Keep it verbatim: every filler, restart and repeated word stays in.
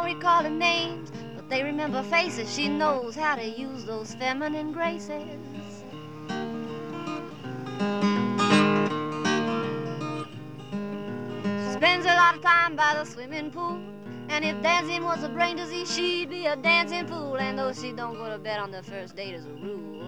recalling names, but they remember faces. She knows how to use those feminine graces. She spends a lot of time by the swimming pool, and if dancing was a brain disease, she'd be a dancing fool. And though she don't go to bed on the first date as a rule,